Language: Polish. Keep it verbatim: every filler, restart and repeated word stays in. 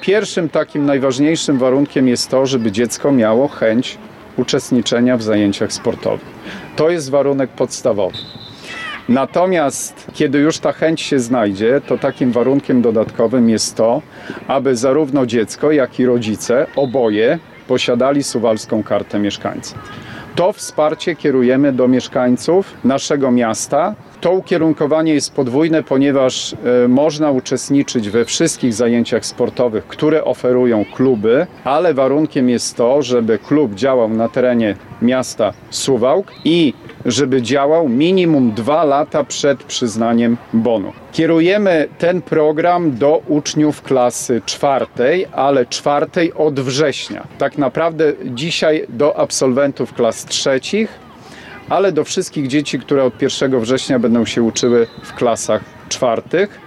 pierwszym takim najważniejszym warunkiem jest to, żeby dziecko miało chęć uczestniczenia w zajęciach sportowych. To jest warunek podstawowy. Natomiast kiedy już ta chęć się znajdzie, to takim warunkiem dodatkowym jest to, aby zarówno dziecko, jak i rodzice, oboje posiadali suwalską kartę mieszkańca. To wsparcie kierujemy do mieszkańców naszego miasta. To ukierunkowanie jest podwójne, ponieważ y, można uczestniczyć we wszystkich zajęciach sportowych, które oferują kluby, ale warunkiem jest to, żeby klub działał na terenie miasta Suwałk i żeby działał minimum dwa lata przed przyznaniem bonu. Kierujemy ten program do uczniów klasy czwartej, ale czwartej od września. Tak naprawdę dzisiaj do absolwentów klas trzecich, ale do wszystkich dzieci, które od pierwszego września będą się uczyły w klasach czwartych.